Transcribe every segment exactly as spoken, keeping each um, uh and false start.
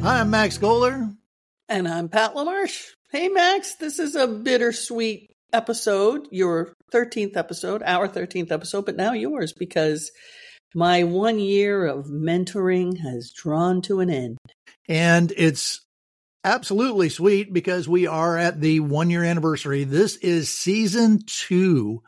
Hi, I'm Max Goller. And I'm Pat LaMarche. Hey, Max, this is a bittersweet episode, your thirteenth episode, our thirteenth episode, but now yours, because my one year of mentoring has drawn to an end. And it's absolutely sweet because we are at the one year anniversary. This is season two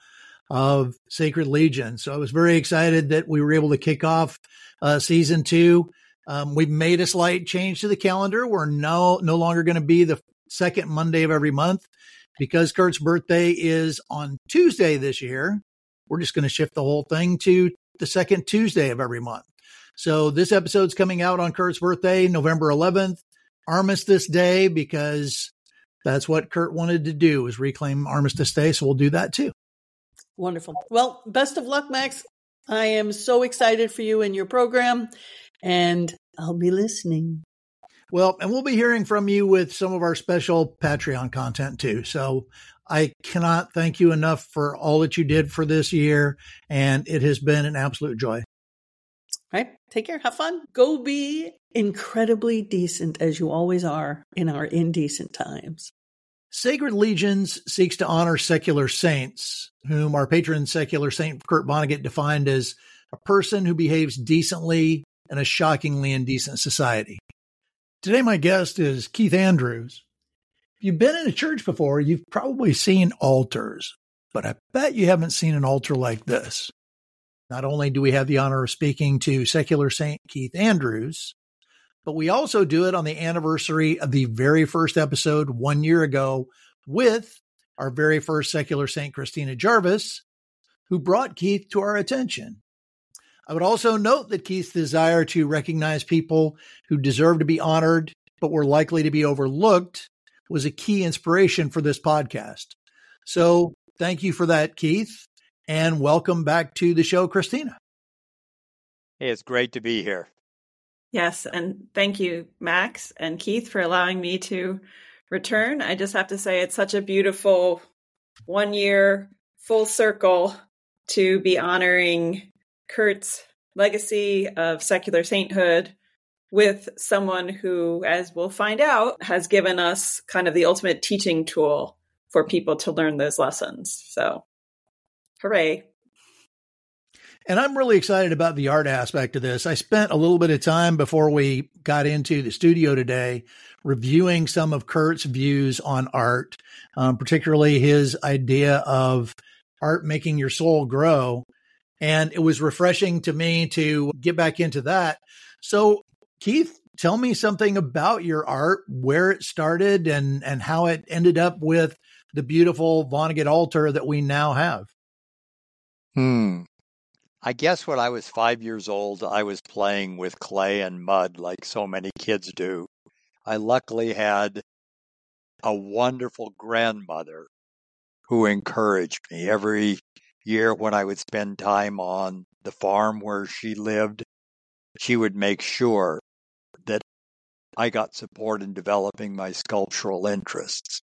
of Sacred Legion. So I was very excited that we were able to kick off uh, season two. Um, we've made a slight change to the calendar. We're no, no longer going to be the second Monday of every month because Kurt's birthday is on Tuesday this year. We're just going to shift the whole thing to the second Tuesday of every month. So this episode's coming out on Kurt's birthday, November eleventh, Armistice Day, because that's what Kurt wanted to do, was reclaim Armistice Day. So we'll do that too. Wonderful. Well, best of luck, Max. I am so excited for you and your program, and I'll be listening. Well, and we'll be hearing from you with some of our special Patreon content too. So I cannot thank you enough for all that you did for this year, and it has been an absolute joy. All right. Take care. Have fun. Go be incredibly decent, as you always are in our indecent times. Sacred Legions seeks to honor secular saints, whom our patron secular saint Kurt Vonnegut defined as a person who behaves decently in a shockingly indecent society. Today, my guest is Keith Andrews. If you've been in a church before, you've probably seen altars, but I bet you haven't seen an altar like this. Not only do we have the honor of speaking to secular saint Keith Andrews, but we also do it on the anniversary of the very first episode one year ago with our very first secular saint, Christina Jarvis, who brought Keith to our attention. I would also note that Keith's desire to recognize people who deserve to be honored but were likely to be overlooked was a key inspiration for this podcast. So thank you for that, Keith, and welcome back to the show, Christina. Hey, it's great to be here. Yes, and thank you, Max and Keith, for allowing me to return. I just have to say it's such a beautiful one year full circle to be honoring Kurt's legacy of secular sainthood with someone who, as we'll find out, has given us kind of the ultimate teaching tool for people to learn those lessons. So, hooray. And I'm really excited about the art aspect of this. I spent a little bit of time before we got into the studio today reviewing some of Kurt's views on art, um, particularly his idea of art making your soul grow. And it was refreshing to me to get back into that. So, Keith, tell me something about your art, where it started and, and how it ended up with the beautiful Vonnegut altar that we now have. Hmm. I guess when I was five years old, I was playing with clay and mud like so many kids do. I luckily had a wonderful grandmother who encouraged me. Every year when I would spend time on the farm where she lived, she would make sure that I got support in developing my sculptural interests.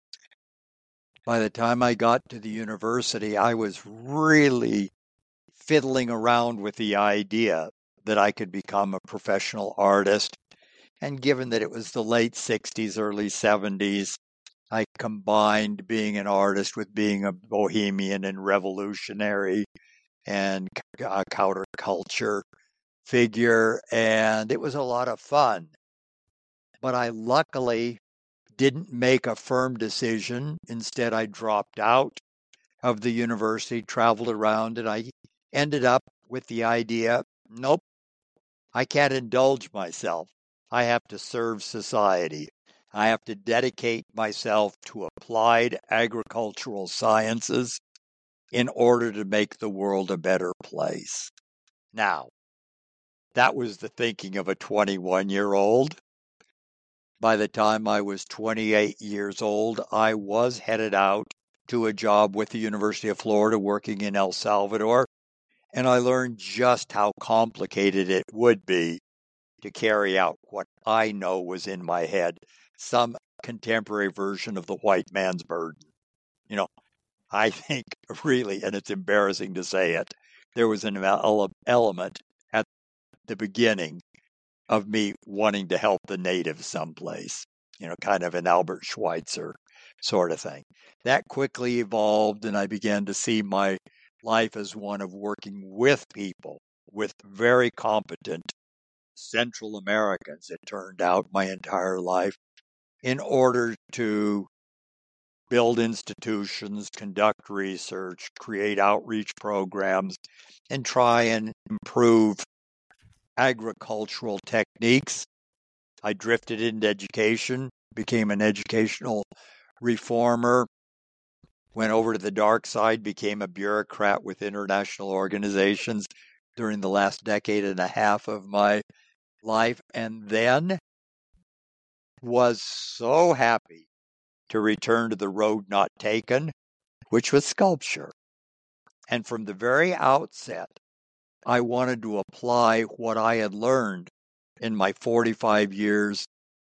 By the time I got to the university, I was really fiddling around with the idea that I could become a professional artist. And given that it was the late sixties, early seventies, I combined being an artist with being a bohemian and revolutionary and a counterculture figure. And it was a lot of fun. But I luckily didn't make a firm decision. Instead, I dropped out of the university, traveled around, and I ended up with the idea, nope, I can't indulge myself. I have to serve society. I have to dedicate myself to applied agricultural sciences in order to make the world a better place. Now, that was the thinking of a twenty-one-year-old. By the time I was twenty-eight years old, I was headed out to a job with the University of Florida working in El Salvador. And I learned just how complicated it would be to carry out what I know was in my head, some contemporary version of the white man's burden. You know, I think really, and it's embarrassing to say it, there was an ele- element at the beginning of me wanting to help the natives someplace, you know, kind of an Albert Schweitzer sort of thing. That quickly evolved, and I began to see my life as one of working with people, with very competent Central Americans, it turned out, my entire life, in order to build institutions, conduct research, create outreach programs, and try and improve agricultural techniques. I drifted into education, became an educational reformer, went over to the dark side, became a bureaucrat with international organizations during the last decade and a half of my life, and then was so happy to return to the road not taken, which was sculpture. And from the very outset, I wanted to apply what I had learned in my forty-five years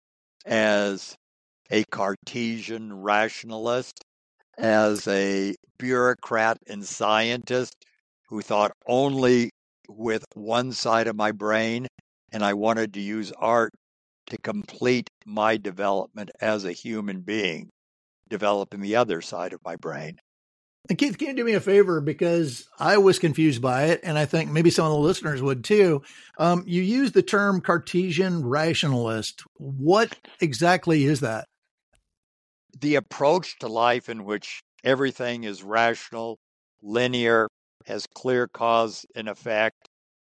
as a Cartesian rationalist, as a bureaucrat and scientist who thought only with one side of my brain, and I wanted to use art to complete my development as a human being, developing the other side of my brain. And Keith, can you do me a favor? Because I was confused by it, and I think maybe some of the listeners would too. Um, you use the term Cartesian rationalist. What exactly is that? The approach to life in which everything is rational, linear, has clear cause and effect,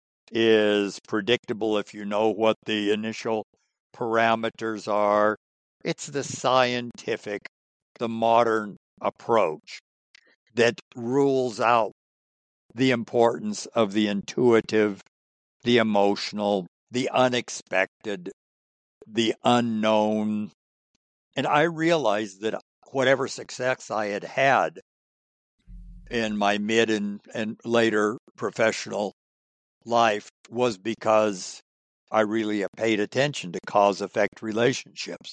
is predictable if you know what the initial parameters are. It's the scientific, the modern approach that rules out the importance of the intuitive, the emotional, the unexpected, the unknown. And I realized that whatever success I had had in my mid and, and later professional life was because I really paid attention to cause-effect relationships.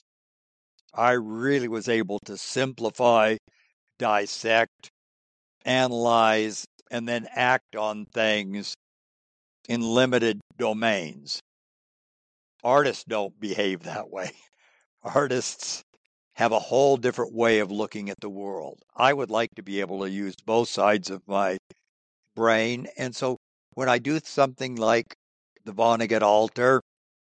I really was able to simplify, dissect, analyze, and then act on things in limited domains. Artists don't behave that way. Artists have a whole different way of looking at the world. I would like to be able to use both sides of my brain. And so when I do something like the Vonnegut altar,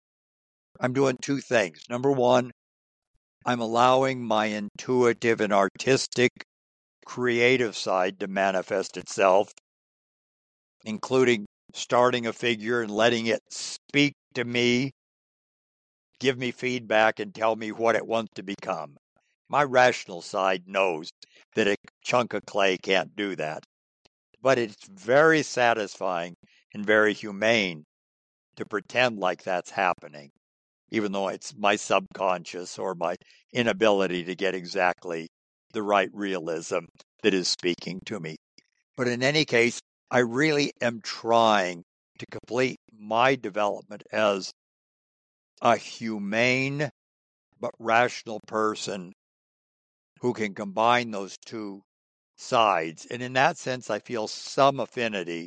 I'm doing two things. Number one, I'm allowing my intuitive and artistic, creative side to manifest itself, including starting a figure and letting it speak to me, give me feedback, and tell me what it wants to become. My rational side knows that a chunk of clay can't do that. But it's very satisfying and very humane to pretend like that's happening, even though it's my subconscious or my inability to get exactly the right realism that is speaking to me. But in any case, I really am trying to complete my development as a humane but rational person who can combine those two sides. And in that sense, I feel some affinity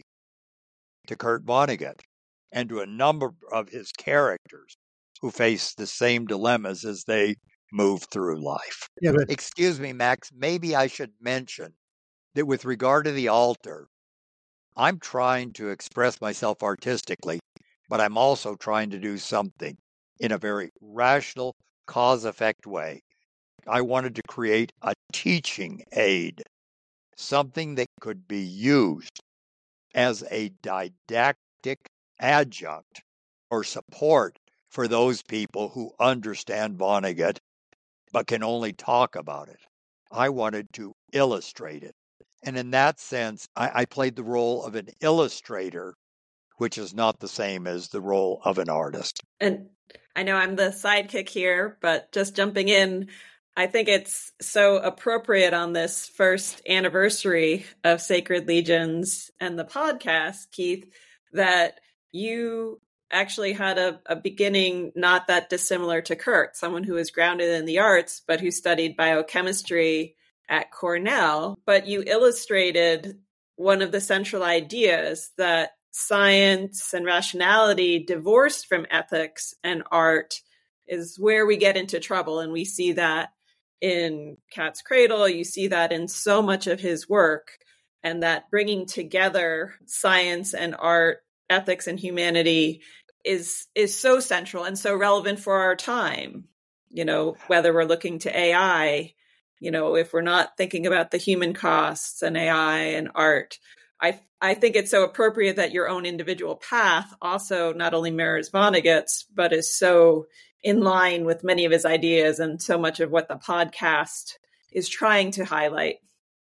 to Kurt Vonnegut and to a number of his characters who face the same dilemmas as they move through life. Yeah, but Excuse me, Max, maybe I should mention that with regard to the altar, I'm trying to express myself artistically, but I'm also trying to do something in a very rational, cause-effect way. I wanted to create a teaching aid, something that could be used as a didactic adjunct or support for those people who understand Vonnegut but can only talk about it. I wanted to illustrate it. And in that sense, I, I played the role of an illustrator, which is not the same as the role of an artist. And I know I'm the sidekick here, but just jumping in, I think it's so appropriate on this first anniversary of Sacred Legions and the podcast, Keith, that you actually had a, a beginning not that dissimilar to Kurt, someone who is grounded in the arts, but who studied biochemistry at Cornell. But you illustrated one of the central ideas that science and rationality divorced from ethics and art is where we get into trouble. And we see that in Cat's Cradle. You see that in so much of his work, and that bringing together science and art, ethics and humanity is is so central and so relevant for our time. You know, whether we're looking to A I, you know, if we're not thinking about the human costs and A I and art, I I think it's so appropriate that your own individual path also not only mirrors Vonnegut's, but is so in line with many of his ideas and so much of what the podcast is trying to highlight.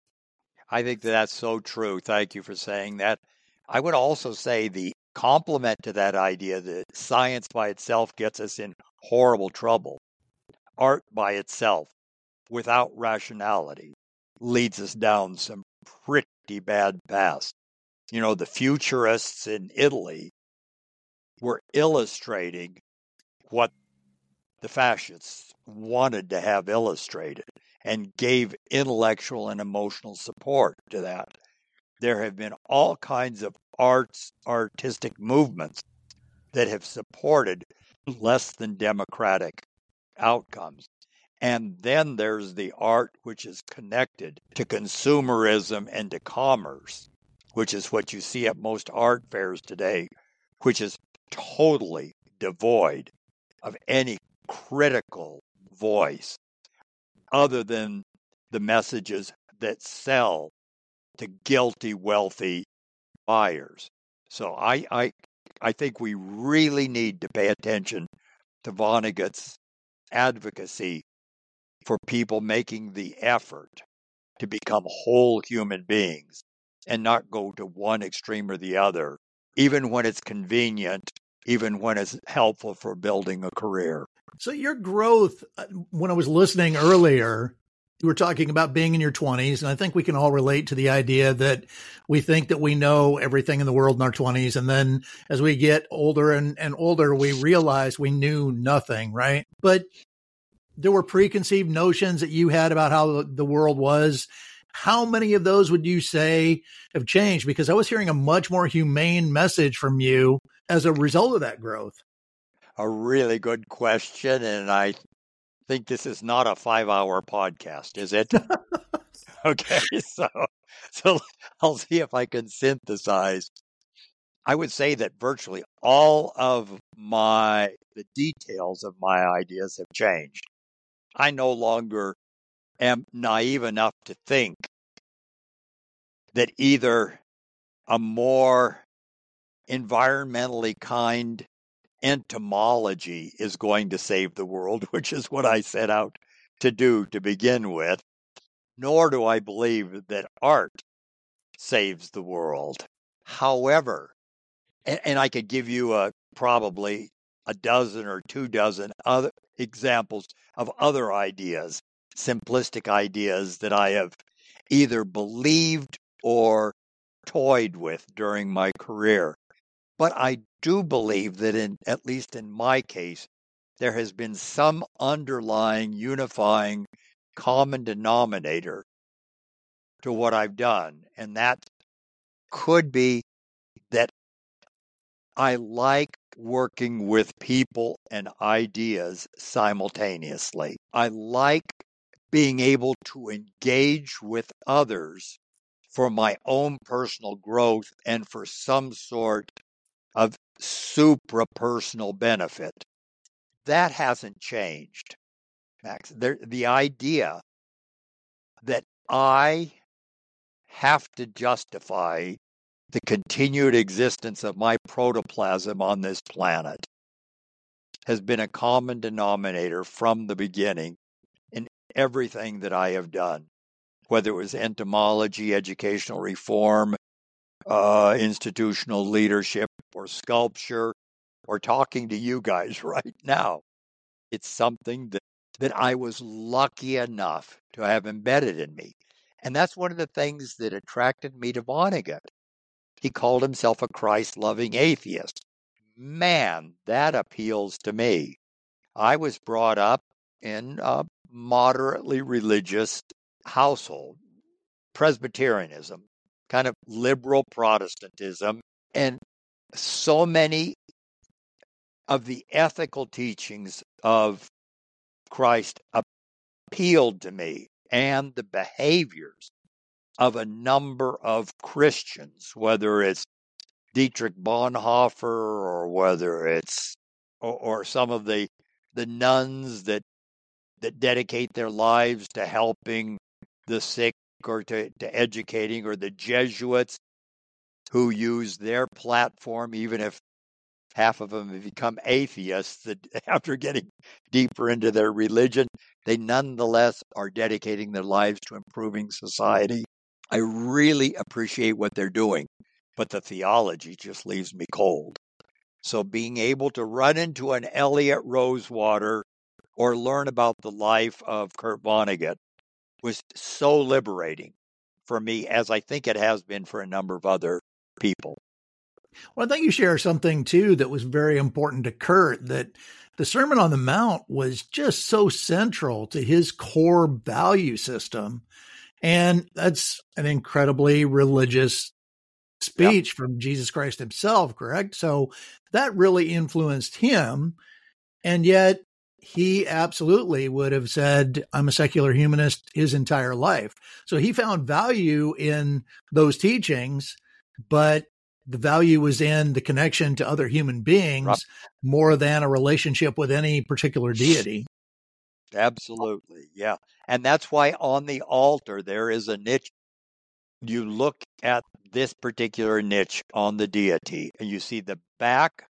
I think that that's so true. Thank you for saying that. I would also say the complement to that idea that science by itself gets us in horrible trouble. Art by itself, without rationality, leads us down some pretty bad paths. You know, the futurists in Italy were illustrating what the fascists wanted to have illustrated and gave intellectual and emotional support to that. There have been all kinds of arts, artistic movements that have supported less than democratic outcomes. And then there's the art which is connected to consumerism and to commerce, which is what you see at most art fairs today, which is totally devoid of any critical voice other than the messages that sell to guilty, wealthy buyers. So I, I, I think we really need to pay attention to Vonnegut's advocacy for people making the effort to become whole human beings and not go to one extreme or the other, even when it's convenient, even when it's helpful for building a career. So your growth, when I was listening earlier, you were talking about being in your twenties, and I think we can all relate to the idea that we think that we know everything in the world in our twenties, and then as we get older and, and older, we realize we knew nothing, right? But there were preconceived notions that you had about how the world was. How many of those would you say have changed? Because I was hearing a much more humane message from you as a result of that growth. A really good question, and I think this is not a five-hour podcast, is it? Okay, so so I'll see if I can synthesize. I would say that virtually all of my the details of my ideas have changed. I no longer am naive enough to think that either a more environmentally kind entomology is going to save the world, which is what I set out to do to begin with, nor do I believe that art saves the world. However, and, and I could give you a probably a dozen or two dozen other examples of other ideas, simplistic ideas that I have either believed or toyed with during my career. But I do believe that in, at least in my case, there has been some underlying unifying common denominator to what I've done. And that could be that I like working with people and ideas simultaneously. I like being able to engage with others for my own personal growth and for some sort of supra-personal benefit. That hasn't changed, Max. There, the idea that I have to justify the continued existence of my protoplasm on this planet has been a common denominator from the beginning in everything that I have done, whether it was entomology, educational reform, uh, institutional leadership, or sculpture, or talking to you guys right now. It's something that, that I was lucky enough to have embedded in me. And that's one of the things that attracted me to Vonnegut. He called himself a Christ-loving atheist. Man, that appeals to me. I was brought up in a moderately religious household, Presbyterianism, kind of liberal Protestantism. And so many of the ethical teachings of Christ appealed to me, and the behaviors of a number of Christians, whether it's Dietrich Bonhoeffer or whether it's or, or some of the the nuns that that dedicate their lives to helping the sick or to, to educating, or the Jesuits who use their platform, even if half of them have become atheists that after getting deeper into their religion, they nonetheless are dedicating their lives to improving society. I really appreciate what they're doing, but the theology just leaves me cold. So being able to run into an Elliot Rosewater or learn about the life of Kurt Vonnegut was so liberating for me, as I think it has been for a number of other people. Well, I think you share something too that was very important to Kurt, that the Sermon on the Mount was just so central to his core value system. And that's an incredibly religious speech yep. from Jesus Christ himself, correct? So that really influenced him. And yet he absolutely would have said, I'm a secular humanist his entire life. So he found value in those teachings, but the value was in the connection to other human beings right. more than a relationship with any particular deity. Absolutely. Yeah. And that's why on the altar, there is a niche. You look at this particular niche on the deity and you see the back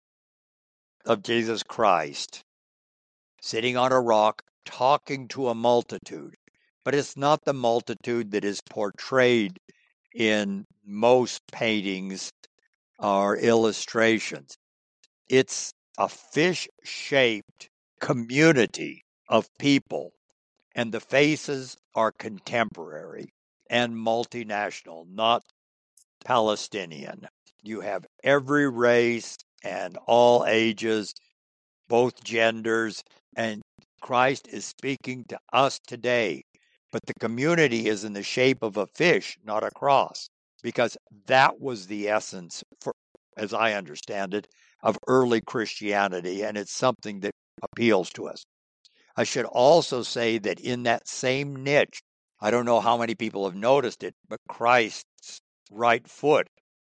of Jesus Christ sitting on a rock, talking to a multitude. But it's not the multitude that is portrayed in most paintings or illustrations. It's a fish-shaped community of people, and the faces are contemporary and multinational, not Palestinian. You have every race and all ages, both genders, and Christ is speaking to us today. But the community is in the shape of a fish, not a cross, because that was the essence, for, as I understand it, of early Christianity, and it's something that appeals to us. I should also say that in that same niche, I don't know how many people have noticed it, but Christ's right foot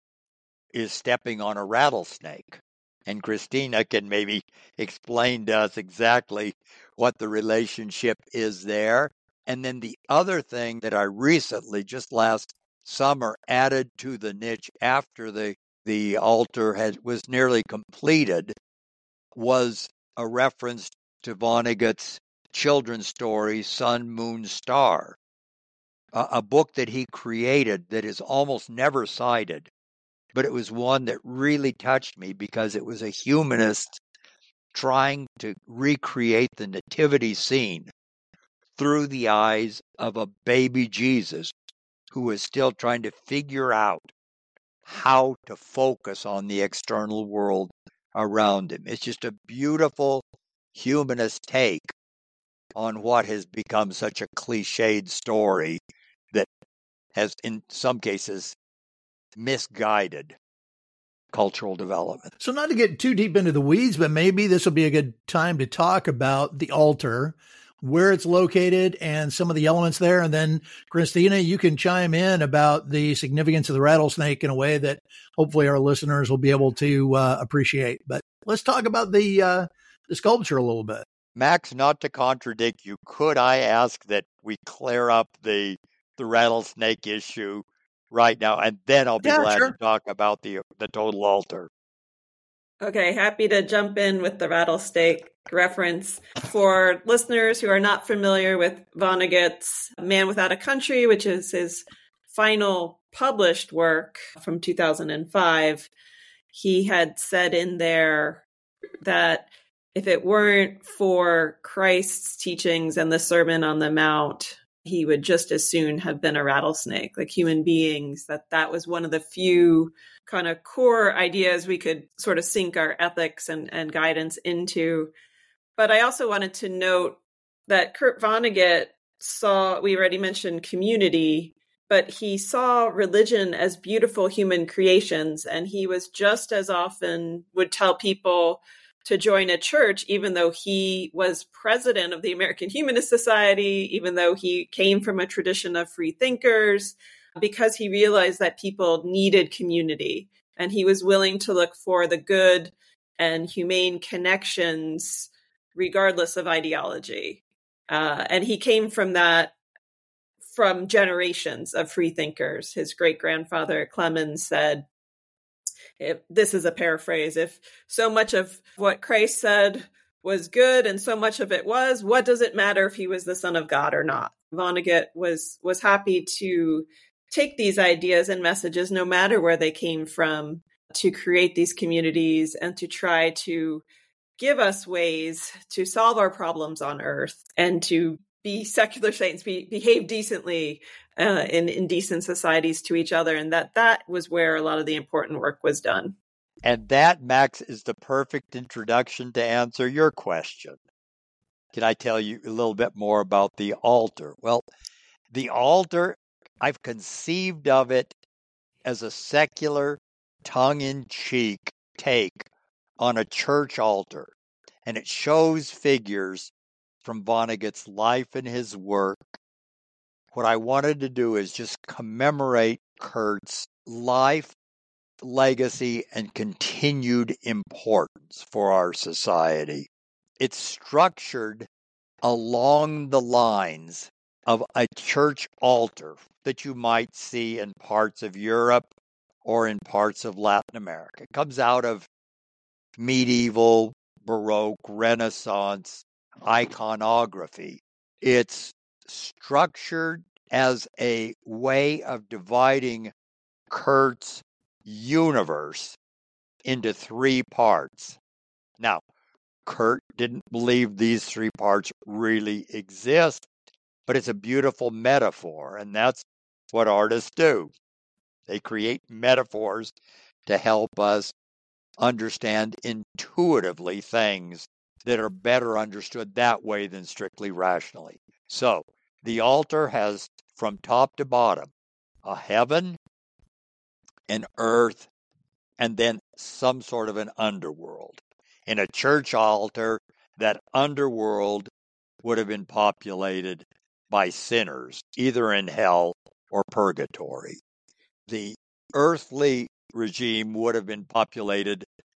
is stepping on a rattlesnake. And Christina can maybe explain to us exactly what the relationship is there. And then the other thing that I recently, just last summer, added to the niche after the, the altar had was nearly completed was a reference to Vonnegut's children's story, Sun, Moon, Star, a, a book that he created that is almost never cited. But it was one that really touched me because it was a humanist trying to recreate the nativity scene through the eyes of a baby Jesus who was still trying to figure out how to focus on the external world around him. It's just a beautiful humanist take on what has become such a cliched story that has, in some cases, misguided cultural development. So not to get too deep into the weeds, but maybe this will be a good time to talk about the altar, where it's located and some of the elements there. And then Christina, you can chime in about the significance of the rattlesnake in a way that hopefully our listeners will be able to uh, appreciate. But let's talk about the, uh, the sculpture a little bit. Max, not to contradict you, could I ask that we clear up the the rattlesnake issue right now, and then I'll be yeah, glad sure. to talk about the the total altar. Okay, happy to jump in with the rattlesnake reference. For listeners who are not familiar with Vonnegut's Man Without a Country, which is his final published work from two thousand five, he had said in there that if it weren't for Christ's teachings and the Sermon on the Mount, he would just as soon have been a rattlesnake, like human beings, that that was one of the few kind of core ideas we could sort of sink our ethics and, and guidance into. But I also wanted to note that Kurt Vonnegut saw, we already mentioned community, but he saw religion as beautiful human creations. And he was just as often would tell people to join a church, even though he was president of the American Humanist Society, even though he came from a tradition of free thinkers, because he realized that people needed community. And he was willing to look for the good and humane connections, regardless of ideology. Uh, and he came from that, from generations of free thinkers. His great-grandfather Clemens said, if, this is a paraphrase, if so much of what Christ said was good and so much of it was, what does it matter if he was the Son of God or not? Vonnegut was was happy to take these ideas and messages, no matter where they came from, to create these communities and to try to give us ways to solve our problems on earth and to be secular saints, be, behave decently uh, in, in decent societies to each other. And that that was where a lot of the important work was done. And that, Max, is the perfect introduction to answer your question. Can I tell you a little bit more about the altar? Well, the altar, I've conceived of it as a secular, tongue-in-cheek take on a church altar. And it shows figures from Vonnegut's life and his work. What I wanted to do is just commemorate Kurt's life, legacy, and continued importance for our society. It's structured along the lines of a church altar that you might see in parts of Europe or in parts of Latin America. It comes out of medieval, Baroque, Renaissance iconography. It's structured as a way of dividing Kurt's universe into three parts. Now, Kurt didn't believe these three parts really exist, but it's a beautiful metaphor, and that's what artists do. They create metaphors to help us understand intuitively things that are better understood that way than strictly rationally. So, the altar has, from top to bottom, a heaven, an earth, and then some sort of an underworld. In a church altar, that underworld would have been populated by sinners, either in hell or purgatory. The earthly regime would have been populated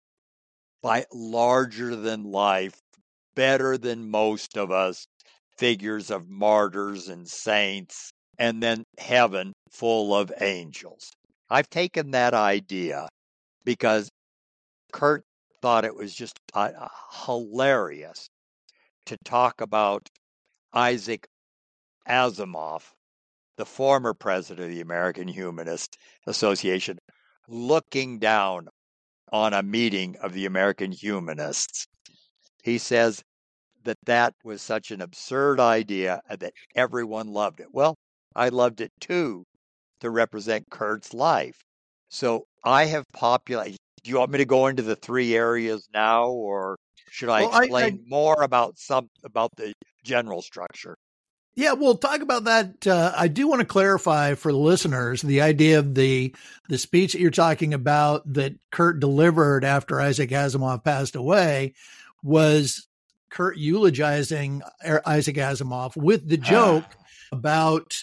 by larger than life, better than most of us, figures of martyrs and saints, and then heaven full of angels. I've taken that idea because Kurt thought it was just uh, hilarious to talk about Isaac Asimov, the former president of the American Humanist Association, looking down on a meeting of the American Humanists. He says that that was such an absurd idea and that everyone loved it. Well, I loved it too, to represent Kurt's life. So I have populated. Do you want me to go into the three areas now, or should I well, explain I, I, more about some about the general structure? Yeah, we'll talk about that. Uh, I do want to clarify for the listeners the idea of the the speech that you're talking about that Kurt delivered after Isaac Asimov passed away was Kurt eulogizing Isaac Asimov with the joke about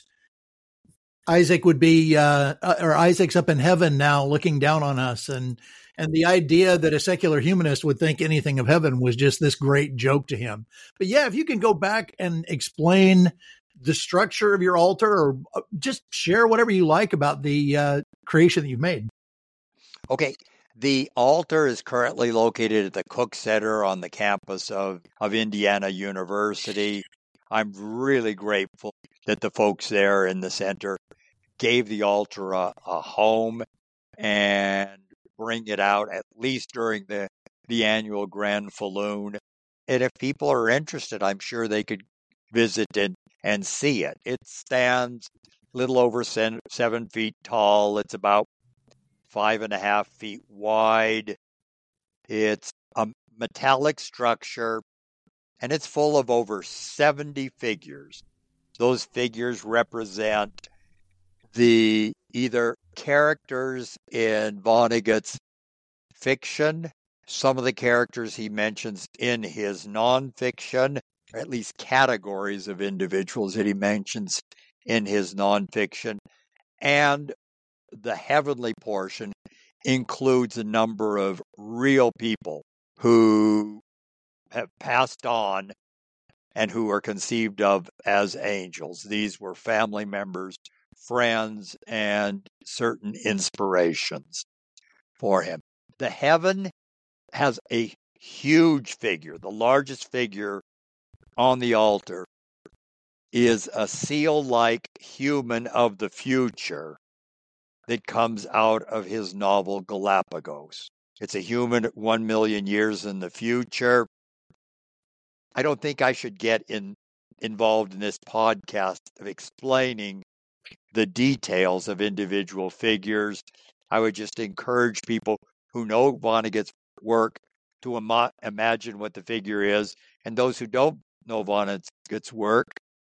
Isaac would be, uh, or Isaac's up in heaven now looking down on us. And, and the idea that a secular humanist would think anything of heaven was just this great joke to him. But yeah, if you can go back and explain the structure of your altar or just share whatever you like about the uh, creation that you've made. Okay. The altar is currently located at the Cook Center on the campus of, of Indiana University. I'm really grateful that the folks there in the center gave the altar a, a home and bring it out at least during the, the annual Grand Falloon. And if people are interested, I'm sure they could visit and, and see it. It stands a little over seven, seven feet tall. It's about five and a half feet wide. It's a metallic structure, and it's full of over seventy figures. Those figures represent the either characters in Vonnegut's fiction, some of the characters he mentions in his nonfiction, or at least categories of individuals that he mentions in his nonfiction, and the heavenly portion includes a number of real people who have passed on and who are conceived of as angels. These were family members, friends, and certain inspirations for him. The heaven has a huge figure. The largest figure on the altar is a seal-like human of the future that comes out of his novel Galapagos. It's a human one million years in the future. I don't think I should get in, involved in this podcast of explaining the details of individual figures. I would just encourage people who know Vonnegut's work to ima- imagine what the figure is, and those who don't know Vonnegut's work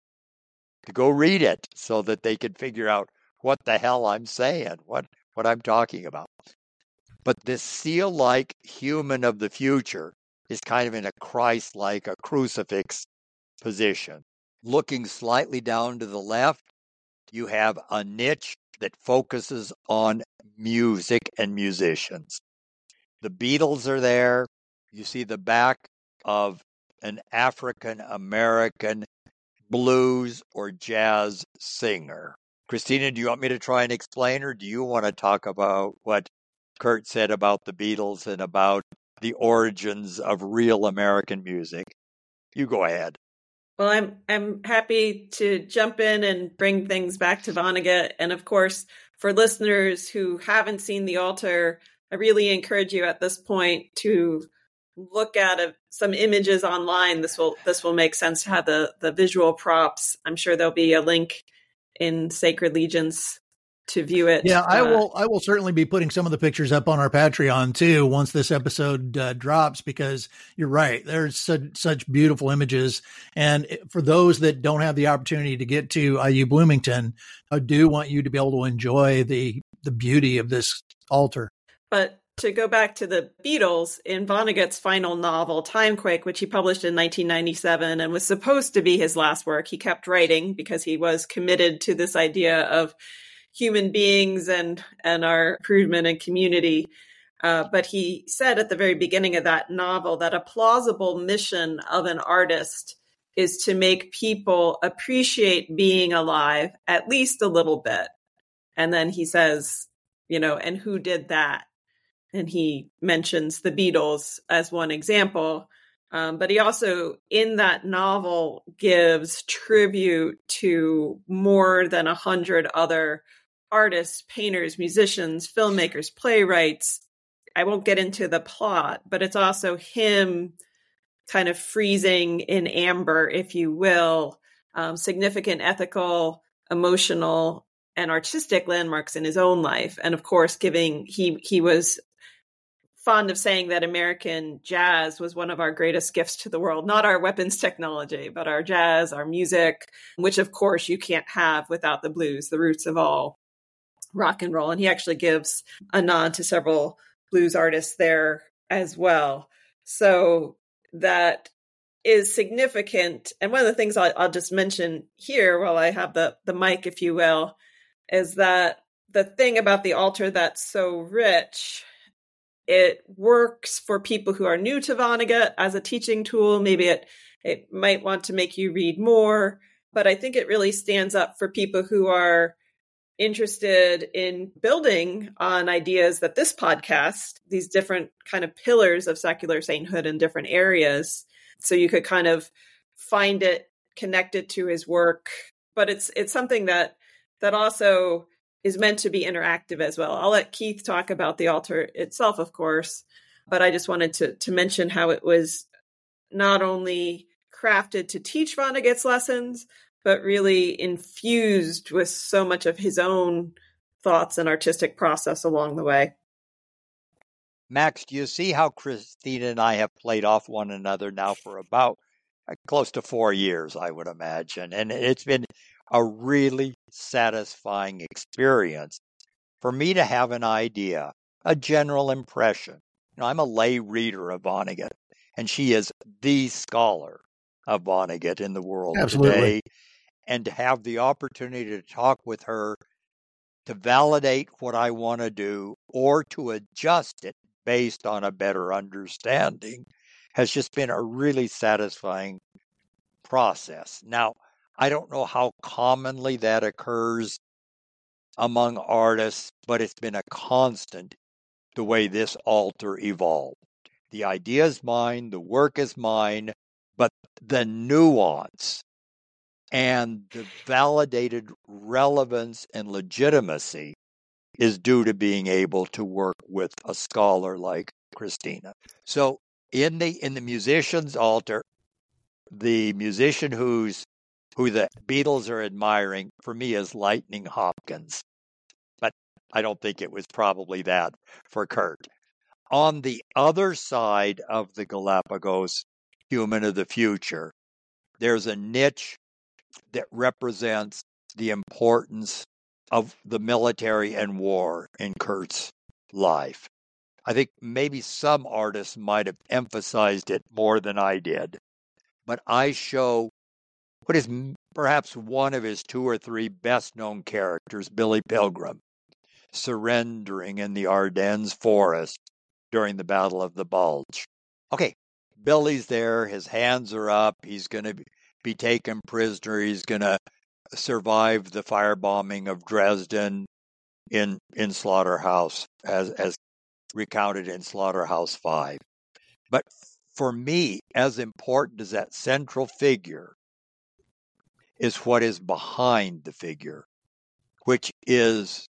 to go read it so that they can figure out what the hell I'm saying, what, what I'm talking about. But this seal-like human of the future is kind of in a Christ-like, a crucifix position. Looking slightly down to the left, you have a niche that focuses on music and musicians. The Beatles are there. You see the back of an African-American blues or jazz singer. Christina, do you want me to try and explain, or do you want to talk about what Kurt said about the Beatles and about the origins of real American music? You go ahead. Well, I'm I'm happy to jump in and bring things back to Vonnegut. And of course, for listeners who haven't seen The Altar, I really encourage you at this point to look at a, some images online. This will this will make sense to have the, the visual props. I'm sure there'll be a link in Sacred Legions to view it. Yeah, I uh, will. I will certainly be putting some of the pictures up on our Patreon too once this episode uh, drops, because you're right. There's such, such beautiful images, and for those that don't have the opportunity to get to I U Bloomington, I do want you to be able to enjoy the the beauty of this altar. But to go back to the Beatles, in Vonnegut's final novel, Timequake, which he published in nineteen ninety-seven and was supposed to be his last work, he kept writing because he was committed to this idea of human beings and, and our improvement in community. Uh, but he said at the very beginning of that novel that a plausible mission of an artist is to make people appreciate being alive at least a little bit. And then he says, you know, and who did that? And he mentions the Beatles as one example. Um, but he also, in that novel, gives tribute to more than a hundred other artists, painters, musicians, filmmakers, playwrights. I won't get into the plot, but it's also him kind of freezing in amber, if you will, um, significant ethical, emotional, and artistic landmarks in his own life. And of course, giving, he, he was fond of saying that American jazz was one of our greatest gifts to the world, not our weapons technology, but our jazz, our music, which of course you can't have without the blues, the roots of all rock and roll. And he actually gives a nod to several blues artists there as well. So that is significant. And one of the things I'll, I'll just mention here while I have the, the mic, if you will, is that the thing about the altar that's so rich, it works for people who are new to Vonnegut as a teaching tool. Maybe it, it might want to make you read more, but I think it really stands up for people who are interested in building on ideas that this podcast, these different kind of pillars of secular sainthood in different areas. So you could kind of find it connected to his work, but it's, it's something that, that also is meant to be interactive as well. I'll let Keith talk about the altar itself, of course, but I just wanted to, to mention how it was not only crafted to teach Vonnegut's lessons, but really infused with so much of his own thoughts and artistic process along the way. Max, do you see how Christina and I have played off one another now for about uh, close to four years, I would imagine. And it's been a really satisfying experience for me to have an idea, a general impression. You know, I'm a lay reader of Vonnegut, and she is the scholar of Vonnegut in the world Absolutely. today. And to have the opportunity to talk with her to validate what I want to do or to adjust it based on a better understanding has just been a really satisfying process. Now, I don't know how commonly that occurs among artists, but it's been a constant the way this altar evolved. The idea is mine, the work is mine, but the nuance and the validated relevance and legitimacy is due to being able to work with a scholar like Christina. So in the in the musician's altar, the musician who's who the Beatles are admiring for me is Lightning Hopkins. But I don't think it was probably that for Kurt. On the other side of the Galapagos human of the future, there's a niche that represents the importance of the military and war in Kurt's life. I think maybe some artists might have emphasized it more than I did, but I show what is perhaps one of his two or three best-known characters, Billy Pilgrim, surrendering in the Ardennes forest during the Battle of the Bulge. Okay, Billy's there, his hands are up, he's going to be taken prisoner, he's going to survive the firebombing of Dresden in in Slaughterhouse, as as recounted in Slaughterhouse Five. But for me, as important as that central figure is what is behind the figure, which is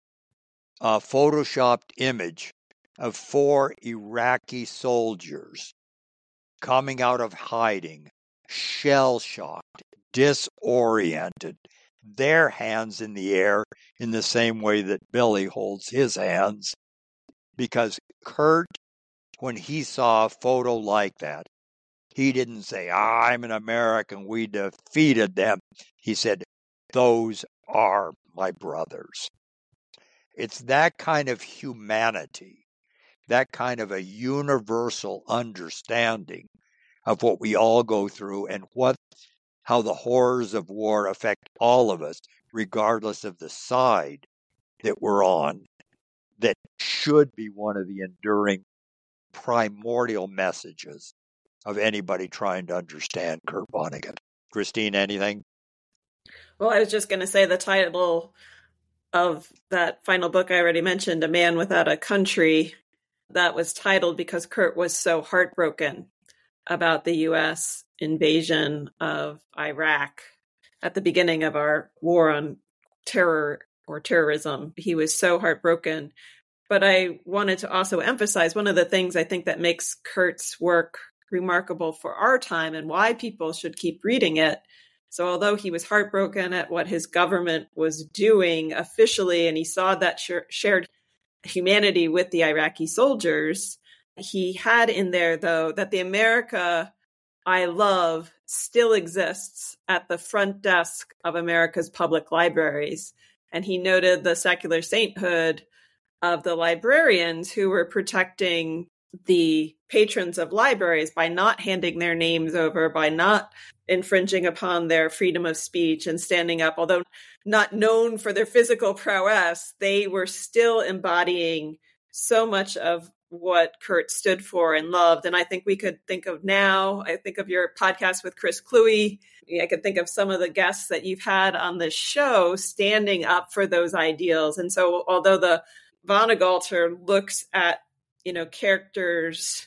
a photoshopped image of four Iraqi soldiers coming out of hiding, shell-shocked, disoriented, their hands in the air in the same way that Billy holds his hands. Because Kurt, when he saw a photo like that, he didn't say, I'm an American, we defeated them. He said, those are my brothers. It's that kind of humanity, that kind of a universal understanding of what we all go through and what how the horrors of war affect all of us, regardless of the side that we're on, that should be one of the enduring primordial messages of anybody trying to understand Kurt Vonnegut. Christine, anything? Well, I was just going to say the title of that final book I already mentioned, A Man Without a Country, that was titled because Kurt was so heartbroken about the U S invasion of Iraq at the beginning of our war on terror or terrorism. He was so heartbroken. But I wanted to also emphasize one of the things I think that makes Kurt's work remarkable for our time and why people should keep reading it. So although he was heartbroken at what his government was doing officially, and he saw that sh- shared humanity with the Iraqi soldiers, he had in there, though, that the America I love still exists at the front desk of America's public libraries. And he noted the secular sainthood of the librarians who were protecting the patrons of libraries by not handing their names over, by not infringing upon their freedom of speech and standing up. Although not known for their physical prowess, they were still embodying so much of what Kurt stood for and loved. And I think we could think of now, I think of your podcast with Chris Kluwe. I could think of some of the guests that you've had on this show standing up for those ideals. And so although the Vonnegut looks at, you know, characters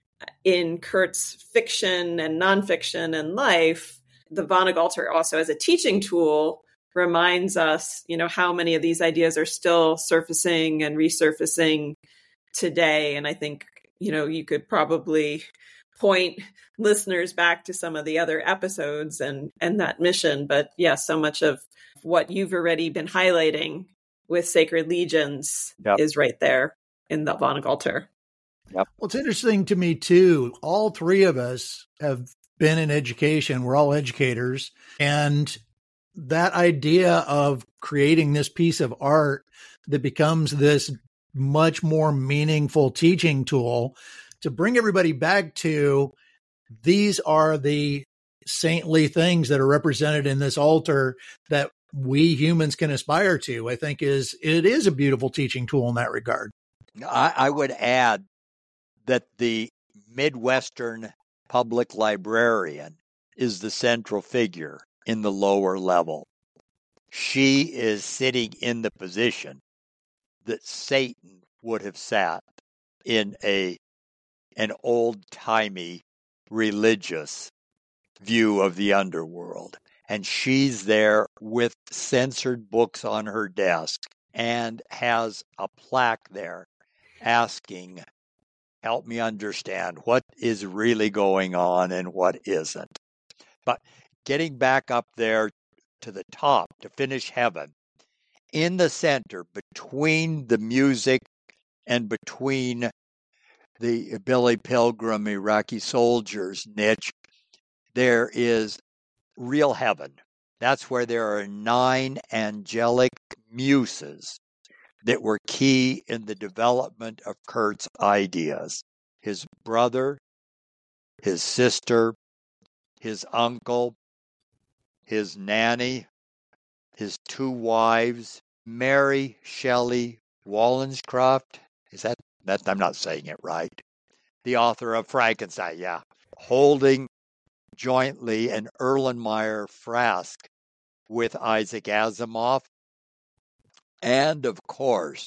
in Kurt's fiction and nonfiction and life, the Vonnegut also as a teaching tool reminds us, you know, how many of these ideas are still surfacing and resurfacing today. And I think, you know, you could probably point listeners back to some of the other episodes and, and that mission. But yeah, so much of what you've already been highlighting with Sacred Legions yep. is right there in the Vonnegut. Yep. Well, it's interesting to me, too. All three of us have been in education. We're all educators. And that idea of creating this piece of art that becomes this much more meaningful teaching tool to bring everybody back to these are the saintly things that are represented in this altar that we humans can aspire to, I think is, it is a beautiful teaching tool in that regard. I, I would add that the Midwestern public librarian is the central figure in the lower level. She is sitting in the position that Satan would have sat in a an old-timey religious view of the underworld. And she's there with censored books on her desk and has a plaque there asking, help me understand what is really going on and what isn't. But getting back up there to the top to finish heaven, in the center, between the music and between the Billy Pilgrim Iraqi soldiers niche, there is real heaven. That's where there are nine angelic muses that were key in the development of Kurt's ideas. His brother, his sister, his uncle, his nanny, his two wives, Mary Shelley Wollstonecraft. Is that, that, I'm not saying it right. The author of Frankenstein, yeah. Holding jointly an Erlenmeyer Frask with Isaac Asimov. And of course,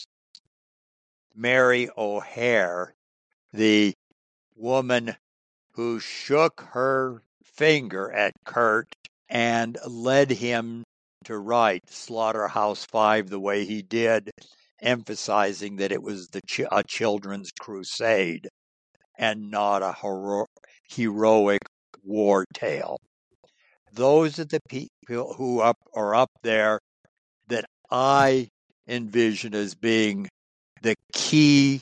Mary O'Hare, the woman who shook her finger at Kurt and led him to write Slaughterhouse Five the way he did, emphasizing that it was the ch- a children's crusade and not a hero- heroic war tale. Those are the people who up are up there that I envision as being the key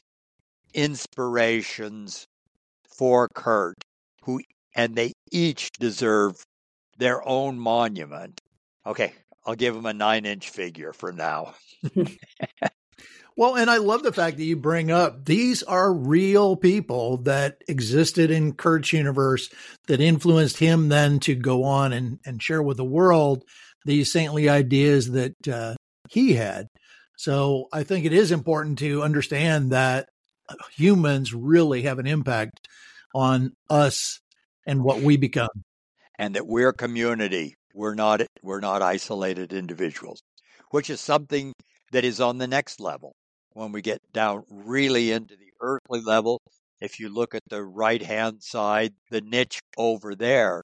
inspirations for Kurt, who and they each deserve their own monument. Okay, I'll give them a nine-inch figure for now. Well, and I love the fact that you bring up these are real people that existed in Kurt's universe that influenced him then to go on and, and share with the world these saintly ideas that uh, he had. So I think it is important to understand that humans really have an impact on us and what we become. And that we're community. We're not, we're not isolated individuals, which is something that is on the next level. When we get down really into the earthly level, if you look at the right-hand side, the niche over there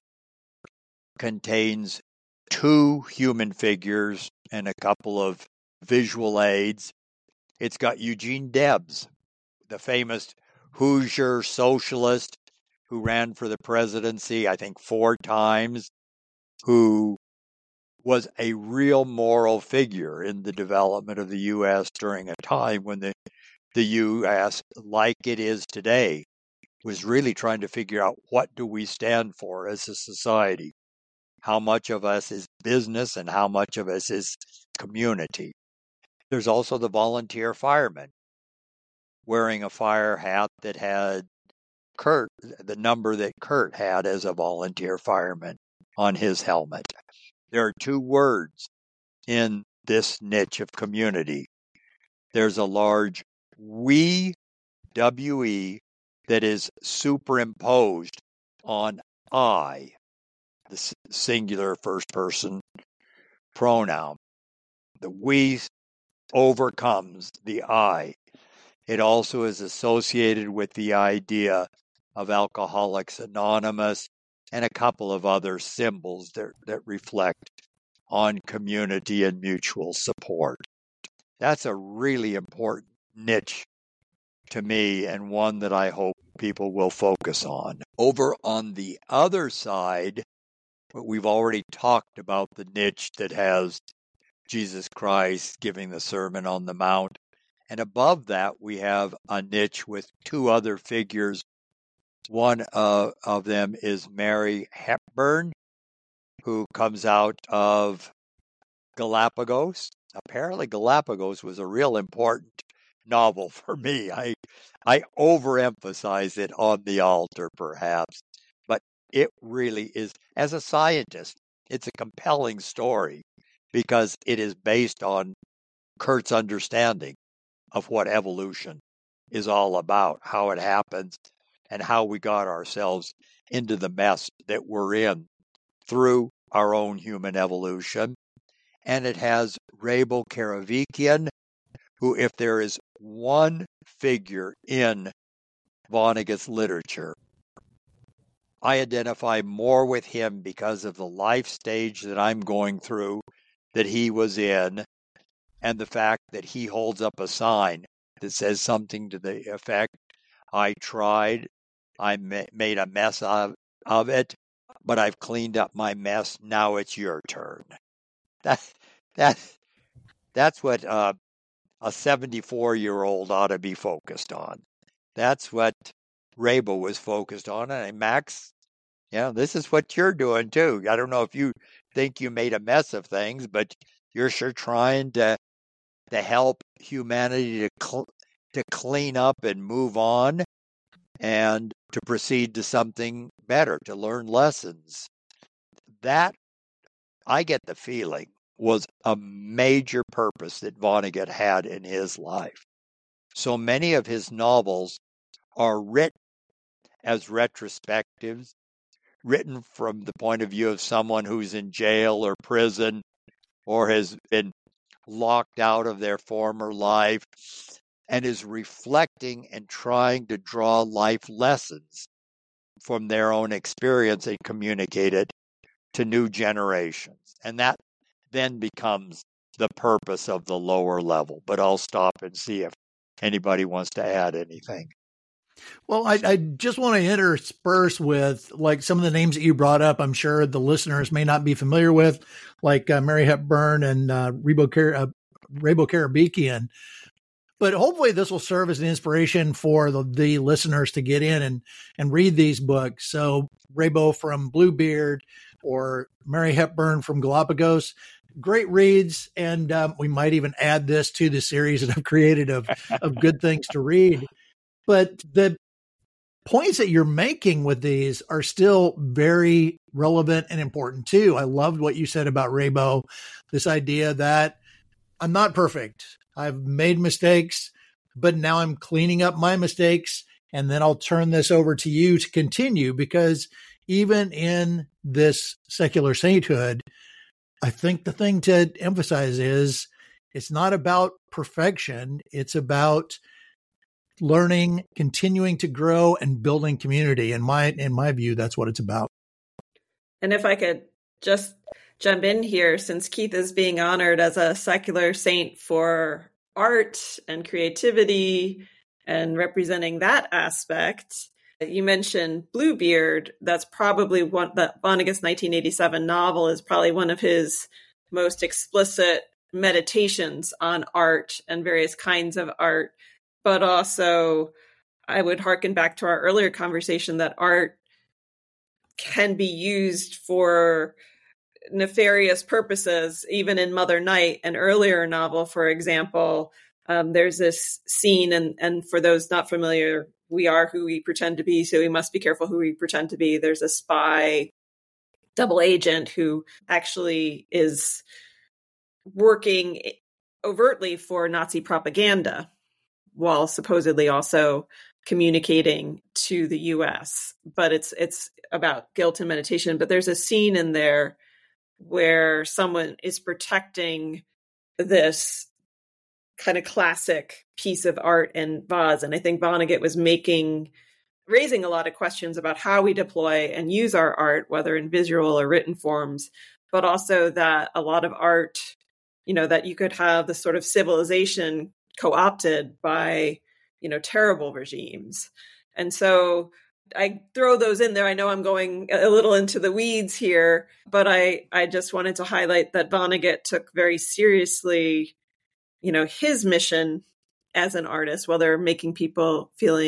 contains two human figures and a couple of visual aids. It's got Eugene Debs, the famous Hoosier socialist who ran for the presidency, I think, four times, who was a real moral figure in the development of the U S during a time when the, the U S, like it is today, was really trying to figure out what do we stand for as a society? How much of us is business and how much of us is community? There's also the volunteer fireman wearing a fire hat that had Kurt, the number that Kurt had as a volunteer fireman on his helmet. There are two words in this niche of community. There's a large we, W E, that is superimposed on I, the singular first person pronoun. The we overcomes the I. It also is associated with the idea of Alcoholics Anonymous and a couple of other symbols that, that reflect on community and mutual support. That's a really important niche to me and one that I hope people will focus on. Over on the other side, we've already talked about the niche that has Jesus Christ giving the Sermon on the Mount. And above that, we have a niche with two other figures. One uh, of them is Mary Hepburn, who comes out of Galapagos. Apparently Galapagos was a real important novel for me. I I overemphasize it on the altar, perhaps, but it really is, as a scientist, it's a compelling story because it is based on Kurt's understanding of what evolution is all about, how it happens, and how we got ourselves into the mess that we're in through our own human evolution. And it has Raibo Karavikian, who, if there is one figure in Vonnegut's literature, I identify more with him because of the life stage that I'm going through, that he was in, and the fact that he holds up a sign that says something to the effect, I tried, I ma- made a mess of, of it, but I've cleaned up my mess, now it's your turn. That, that, that's what uh, a seventy-four-year-old ought to be focused on. That's what Raibo was focused on. And Max, yeah, this is what you're doing too. I don't know if you think you made a mess of things, but you're sure trying to to help humanity to cl- to clean up and move on and to proceed to something better, to learn lessons. That, I get the feeling, was a major purpose that Vonnegut had in his life. So many of his novels are written as retrospectives, written from the point of view of someone who's in jail or prison or has been locked out of their former life and is reflecting and trying to draw life lessons from their own experience and communicate it to new generations. And that then becomes the purpose of the lower level. But I'll stop and see if anybody wants to add anything. Well, I, I just want to intersperse with like some of the names that you brought up. I'm sure the listeners may not be familiar with, like uh, Mary Hepburn and uh, Raibo Car- uh, Raibo Karavikian. But hopefully this will serve as an inspiration for the, the listeners to get in and, and read these books. So Raibo from Bluebeard or Mary Hepburn from Galapagos, great reads. And um, we might even add this to the series that I've created of, of good things to read. But the points that you're making with these are still very relevant and important too. I loved what you said about Raibo, this idea that I'm not perfect. I've made mistakes, but now I'm cleaning up my mistakes. And then I'll turn this over to you to continue, because even in this secular sainthood, I think the thing to emphasize is it's not about perfection. It's about learning, continuing to grow, and building community. In my, in my view, that's what it's about. And if I could just jump in here, since Keith is being honored as a secular saint for art and creativity and representing that aspect, you mentioned Bluebeard. That's probably one, the Vonnegut's nineteen eighty-seven novel is probably one of his most explicit meditations on art and various kinds of art. But also, I would hearken back to our earlier conversation that art can be used for nefarious purposes, even in Mother Night, an earlier novel, for example. Um, there's this scene, and, and for those not familiar, we are who we pretend to be, so we must be careful who we pretend to be. There's a spy double agent who actually is working overtly for Nazi propaganda, while supposedly also communicating to the U S. But it's it's about guilt and meditation. But there's a scene in there where someone is protecting this kind of classic piece of art and vase. And I think Vonnegut was making, raising a lot of questions about how we deploy and use our art, whether in visual or written forms, but also that a lot of art, you know, that you could have the sort of civilization co-opted by, you know, terrible regimes. And so I throw those in there. I know I'm going a little into the weeds here, but I, I just wanted to highlight that Vonnegut took very seriously, you know, his mission as an artist, whether making people feeling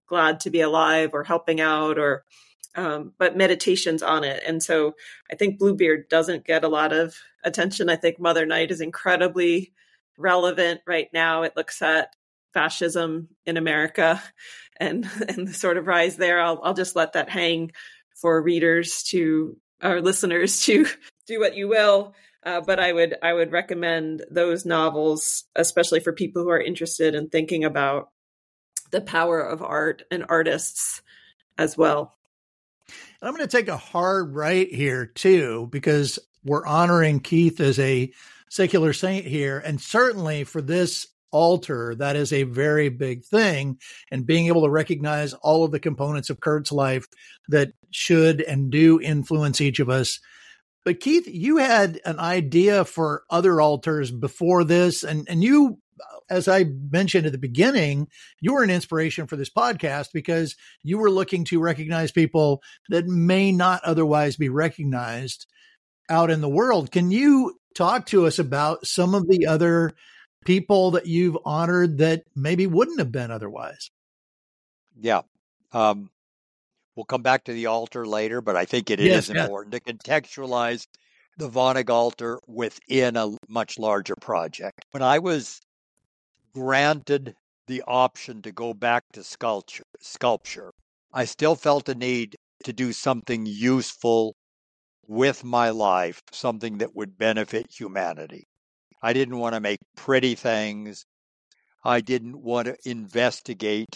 glad to be alive or helping out, or um, but meditations on it. And so I think Bluebeard doesn't get a lot of attention. I think Mother Night is incredibly relevant right now. It looks at fascism in America and and the sort of rise there. I'll I'll just let that hang for readers to our listeners to do what you will. Uh, but I would I would recommend those novels, especially for people who are interested in thinking about the power of art and artists as well. I'm going to take a hard right here too, because we're honoring Keith as a secular saint here. And certainly for this altar, that is a very big thing. And being able to recognize all of the components of Kurt's life that should and do influence each of us. But Keith, you had an idea for other altars before this, and, and you, as I mentioned at the beginning, you were an inspiration for this podcast because you were looking to recognize people that may not otherwise be recognized out in the world. Can you talk to us about some of the other people that you've honored that maybe wouldn't have been otherwise? Yeah. Um, we'll come back to the altar later, but I think it Yes, is yes. important to contextualize the Vonnegut altar within a much larger project. When I was granted the option to go back to sculpture, sculpture, I still felt a need to do something useful with my life, something that would benefit humanity. I didn't want to make pretty things. I didn't want to investigate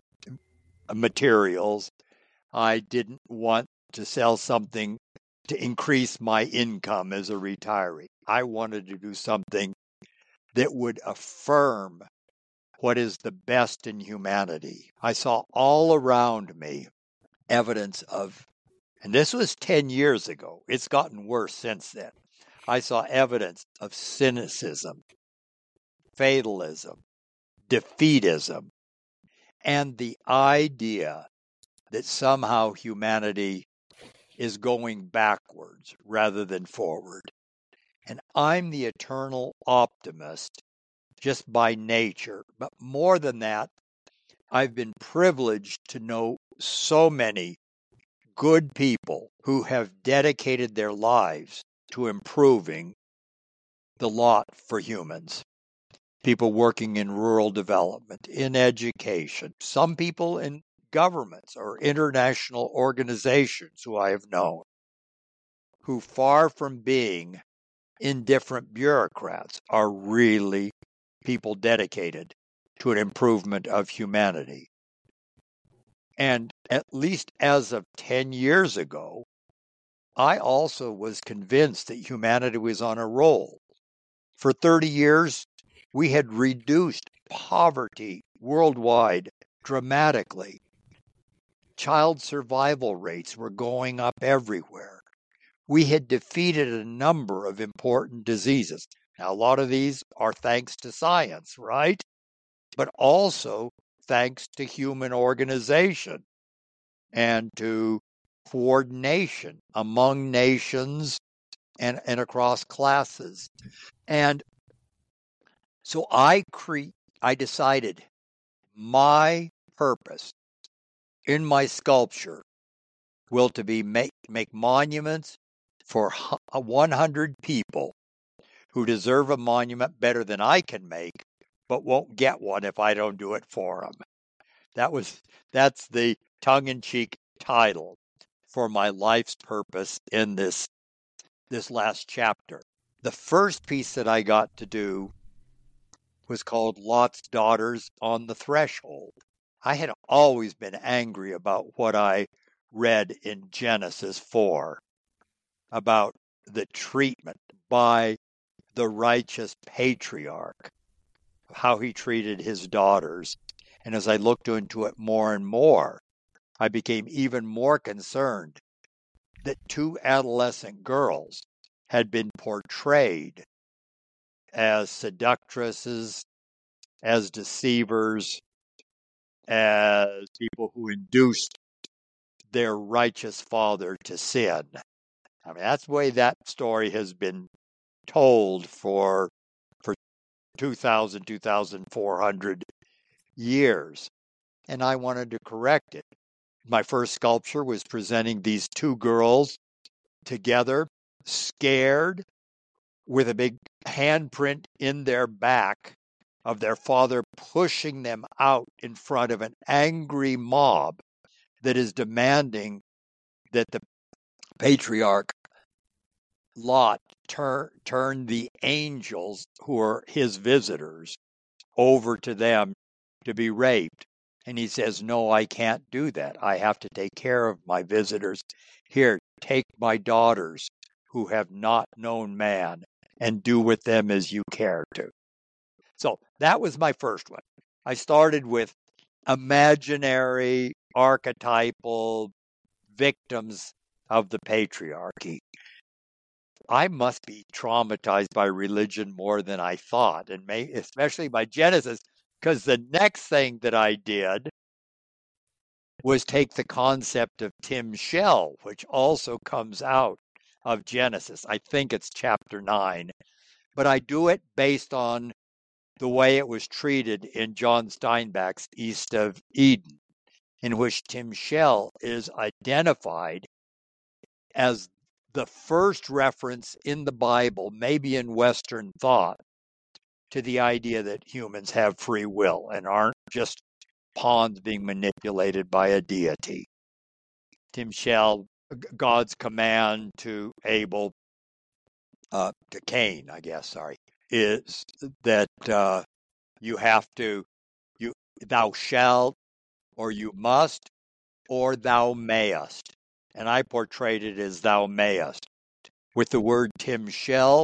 materials. I didn't want to sell something to increase my income as a retiree. I wanted to do something that would affirm what is the best in humanity. I saw all around me evidence of, and this was ten years ago, it's gotten worse since then. I saw evidence of cynicism, fatalism, defeatism, and the idea that somehow humanity is going backwards rather than forward. And I'm the eternal optimist just by nature. But more than that, I've been privileged to know so many good people who have dedicated their lives to improving the lot for humans. People working in rural development, in education, some people in governments or international organizations who I have known, who far from being indifferent bureaucrats are really people dedicated to an improvement of humanity. And at least as of ten years ago, I also was convinced that humanity was on a roll. For thirty years, we had reduced poverty worldwide dramatically. Child survival rates were going up everywhere. We had defeated a number of important diseases. Now, a lot of these are thanks to science, right? But also thanks to human organization and to coordination among nations and, and across classes. And so I cre- I decided my purpose in my sculpture will to be make, make monuments for one hundred people who deserve a monument better than I can make, but won't get one if I don't do it for them. That was that's the tongue-in-cheek title for my life's purpose in this this last chapter. The first piece that I got to do was called Lot's Daughters on the Threshold. I had always been angry about what I read in Genesis four about the treatment by the righteous patriarch, how he treated his daughters. And as I looked into it more and more, I became even more concerned that two adolescent girls had been portrayed as seductresses, as deceivers, as people who induced their righteous father to sin. I mean, that's the way that story has been told for for two thousand, two thousand four hundred years. and I wanted to correct it. My first sculpture was presenting these two girls together, scared, with a big handprint in their back of their father pushing them out in front of an angry mob that is demanding that the patriarch Lot turn, turn the angels who are his visitors over to them to be raped. And he says, no, I can't do that. I have to take care of my visitors. Here, take my daughters who have not known man and do with them as you care to. So that was my first one. I started with imaginary, archetypal victims of the patriarchy. I must be traumatized by religion more than I thought, and may, especially by Genesis, because the next thing that I did was take the concept of Tim Shell, which also comes out of Genesis. I think it's chapter nine, but I do it based on the way it was treated in John Steinbeck's East of Eden, in which Tim Shell is identified as the first reference in the Bible, maybe in Western thought, to the idea that humans have free will and aren't just pawns being manipulated by a deity. Tim Shell, God's command to Abel, uh, to Cain, I guess, sorry, is that uh, you have to, you, thou shalt, or you must, or thou mayest. And I portrayed it as thou mayest. With the word Tim Shell,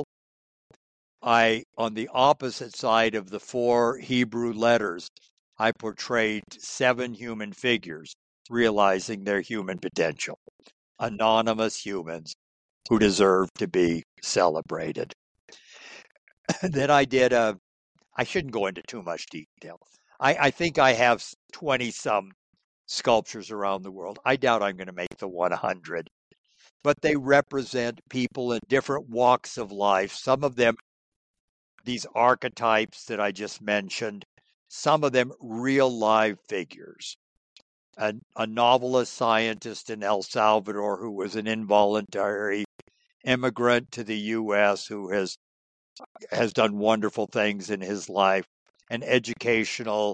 I, on the opposite side of the four Hebrew letters, I portrayed seven human figures, realizing their human potential. Anonymous humans who deserve to be celebrated. Then I did a, I shouldn't go into too much detail. I, I think I have twenty-some sculptures around the world. I doubt I'm going to make the one hundred. But they represent people in different walks of life. Some of them, these archetypes that I just mentioned, some of them real live figures. A, a novelist scientist in El Salvador who was an involuntary immigrant to the U S who has has done wonderful things in his life. An educational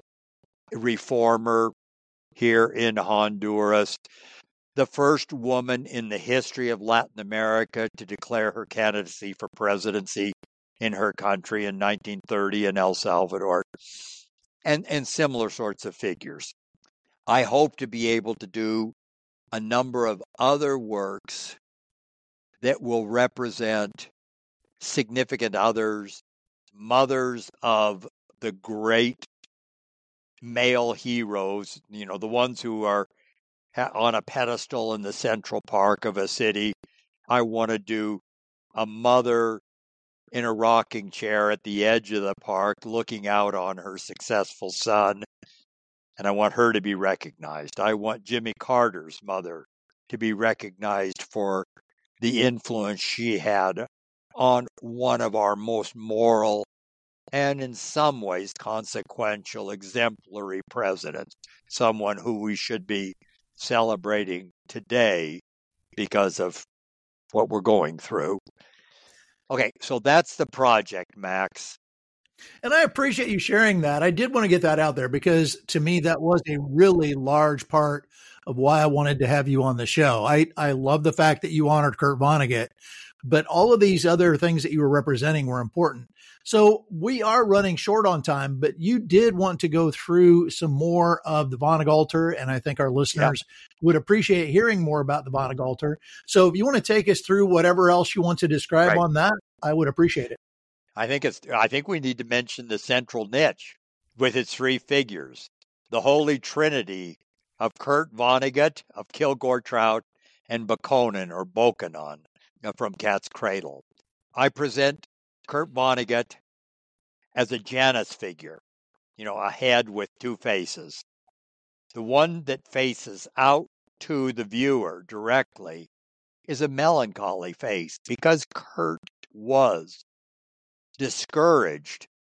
reformer here in Honduras. The first woman in the history of Latin America to declare her candidacy for presidency in her country in nineteen thirty in El Salvador, and, and similar sorts of figures. I hope to be able to do a number of other works that will represent significant others, mothers of the great male heroes, you know, the ones who are on a pedestal in the central park of a city. I want to do a mother in a rocking chair at the edge of the park looking out on her successful son, and I want her to be recognized. I want Jimmy Carter's mother to be recognized for the influence she had on one of our most moral and in some ways consequential, exemplary presidents, someone who we should be celebrating today because of what we're going through. Okay, so that's the project, Max. And I appreciate you sharing that. I did want to get that out there because to me, that was a really large part of why I wanted to have you on the show. I, I love the fact that you honored Kurt Vonnegut, but all of these other things that you were representing were important. So we are running short on time, but you did want to go through some more of the Vonnegut, and I think our listeners yep. would appreciate hearing more about the Vonnegut. So if you want to take us through whatever else you want to describe right. on that, I would appreciate it. I think it's. I think we need to mention the central niche with its three figures, the Holy Trinity of Kurt Vonnegut, of Kilgore Trout, and Bokonon or Bokonon from Cat's Cradle. I present Kurt Vonnegut as a Janus figure, you know, a head with two faces. The one that faces out to the viewer directly is a melancholy face because Kurt was discouraged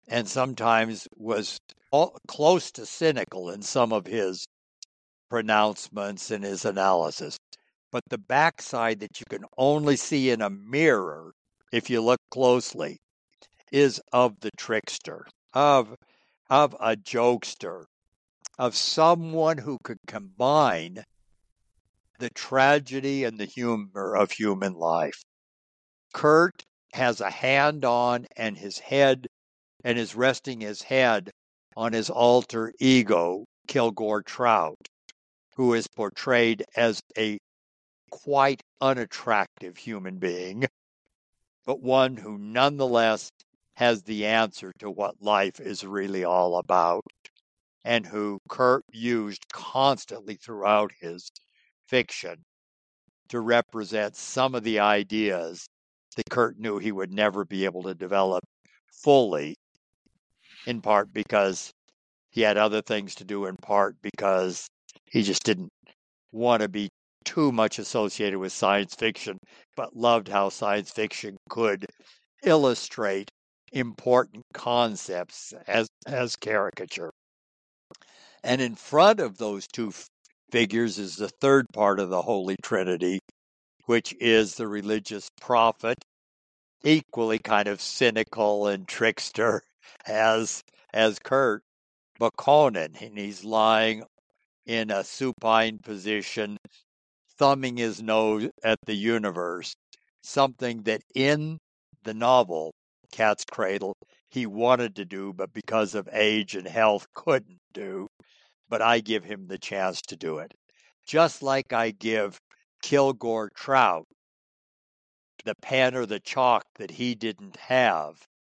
and sometimes was all, close to cynical in some of his pronouncements and his analysis. But the backside that you can only see in a mirror, if you look closely, is of the trickster, of, of a jokester, of someone who could combine the tragedy and the humor of human life. Kurt has a hand on and his head, and is resting his head on his alter ego, Kilgore Trout, who is portrayed as a quite unattractive human being, but one who nonetheless has the answer to what life is really all about, and who Kurt used constantly throughout his fiction to represent some of the ideas that Kurt knew he would never be able to develop fully, in part because he had other things to do, in part because he just didn't want to be too much associated with science fiction, but loved how science fiction could illustrate important concepts as, as caricature. And in front of those two figures is the third part of the Holy Trinity, which is the religious prophet, equally kind of cynical and trickster as as Kurt, but Conan, and he's lying in a supine position, thumbing his nose at the universe, something that in the novel Cat's Cradle he wanted to do, but because of age and health couldn't do. But I give him the chance to do it. Just like I give Kilgore Trout the pen or the chalk that he didn't have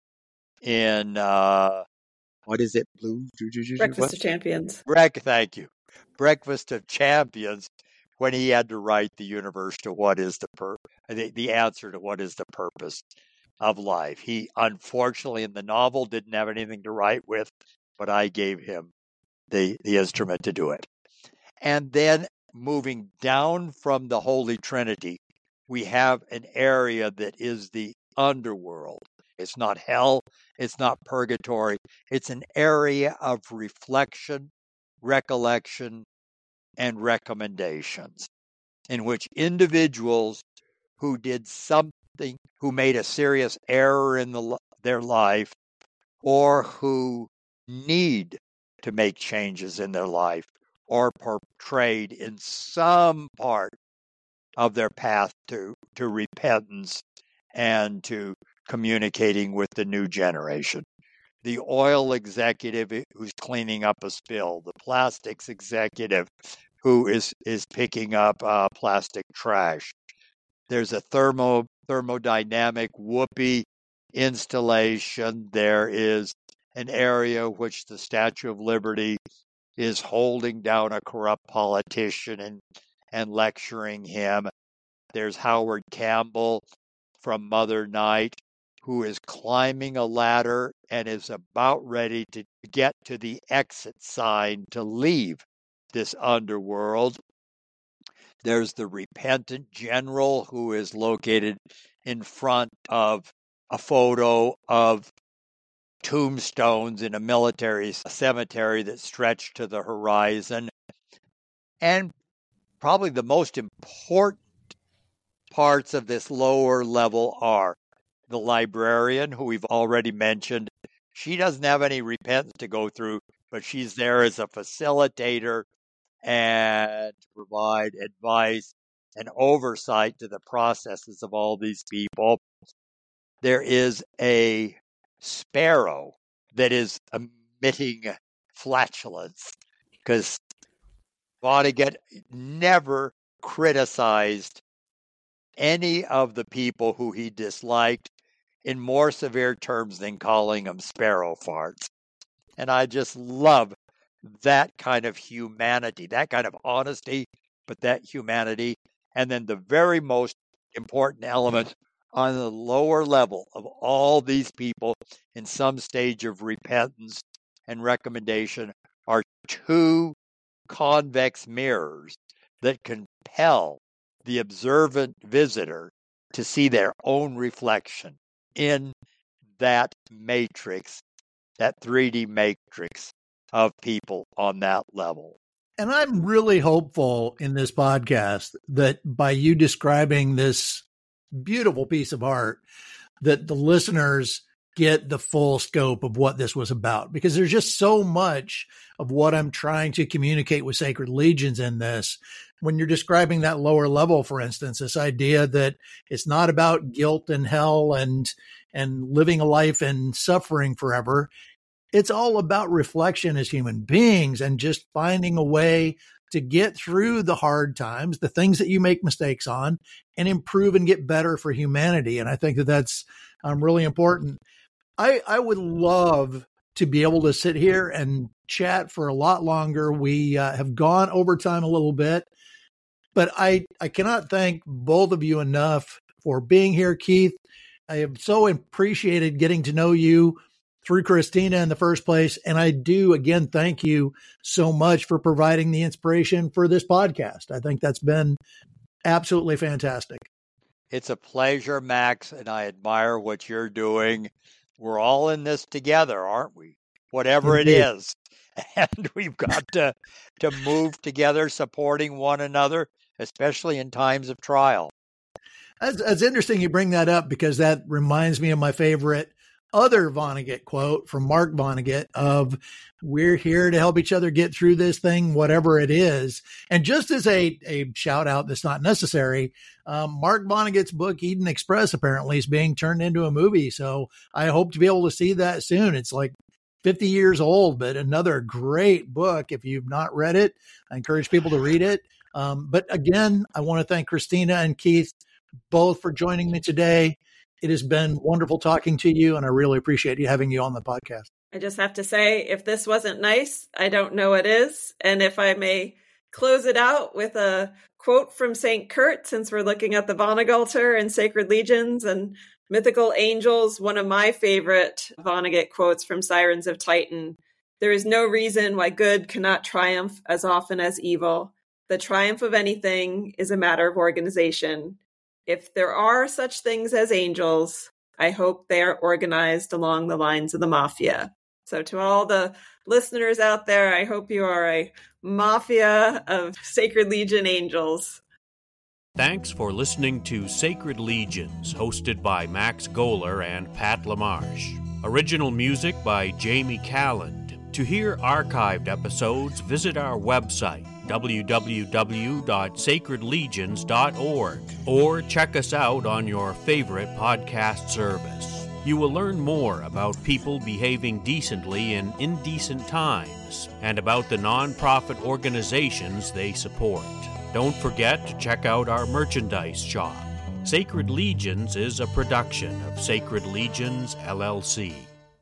in, uh, what is it, Blue? Breakfast what? of Champions. Break, thank you. Breakfast of Champions, when he had to write the universe to what is the, pur- the, the answer to what is the purpose of life. He, unfortunately, in the novel didn't have anything to write with, but I gave him the, the instrument to do it. And then moving down from the Holy Trinity, we have an area that is the underworld. It's not hell. It's not purgatory. It's an area of reflection, recollection, and recommendations in which individuals who did something, who made a serious error in the, their life, or who need to make changes in their life, or portrayed in some part of their path to, to repentance and to communicating with the new generation. The oil executive who's cleaning up a spill, the plastics executive who is, is picking up uh, plastic trash. There's a thermo thermodynamic whoopee installation. There is an area which the Statue of Liberty is holding down a corrupt politician and, and lecturing him. There's Howard Campbell from Mother Night, who is climbing a ladder and is about ready to get to the exit sign to leave this underworld. There's the repentant general who is located in front of a photo of tombstones in a military cemetery that stretch to the horizon. And probably the most important parts of this lower level are the librarian, who we've already mentioned. She doesn't have any repentance to go through, but she's there as a facilitator and to provide advice and oversight to the processes of all these people. There is a sparrow that is emitting flatulence because Vonnegut never criticized any of the people who he disliked in more severe terms than calling them sparrow farts. And I just love that kind of humanity, that kind of honesty, but that humanity. And then the very most important element on the lower level of all these people in some stage of repentance and recommendation are two convex mirrors that compel the observant visitor to see their own reflection in that matrix that three D matrix of people on that level. And I'm really hopeful in this podcast that by you describing this beautiful piece of art, that the listeners get the full scope of what this was about, because there's just so much of what I'm trying to communicate with Sacred Legions in this. When you're describing that lower level, for instance, this idea that it's not about guilt and hell and, and living a life in suffering forever. It's all about reflection as human beings and just finding a way to get through the hard times, the things that you make mistakes on, and improve and get better for humanity. And I think that that's um, really important. I, I would love to be able to sit here and chat for a lot longer. We uh, have gone over time a little bit, but I, I cannot thank both of you enough for being here, Keith. I have so appreciated getting to know you through Christina in the first place. And I do, again, thank you so much for providing the inspiration for this podcast. I think that's been absolutely fantastic. It's a pleasure, Max, and I admire what you're doing. We're all in this together, aren't we? Whatever Indeed. It is. And we've got to, to move together, supporting one another, especially in times of trial. That's, that's interesting you bring that up, because that reminds me of my favorite other Vonnegut quote from Mark Vonnegut of, we're here to help each other get through this thing, whatever it is. And just as a, a shout out that's not necessary, um, Mark Vonnegut's book, Eden Express, apparently is being turned into a movie. So I hope to be able to see that soon. It's like fifty years old, but another great book. If you've not read it, I encourage people to read it. Um, but again, I want to thank Christina and Keith both for joining me today. It has been wonderful talking to you, and I really appreciate you having you on the podcast. I just have to say, if this wasn't nice, I don't know what is. And if I may close it out with a quote from Saint Kurt, since we're looking at the Vonnegut and Sacred Legions and mythical angels, one of my favorite Vonnegut quotes from Sirens of Titan. There is no reason why good cannot triumph as often as evil. The triumph of anything is a matter of organization. If there are such things as angels, I hope they are organized along the lines of the mafia. So to all the listeners out there, I hope you are a mafia of Sacred Legion angels. Thanks for listening to Sacred Legions, hosted by Max Gohler and Pat LaMarche. Original music by Jamie Calland. To hear archived episodes, visit our website, w w w dot sacred legions dot org, or check us out on your favorite podcast service. You will learn more about people behaving decently in indecent times and about the nonprofit organizations they support. Don't forget to check out our merchandise shop. Sacred Legions is a production of Sacred Legions, L L C.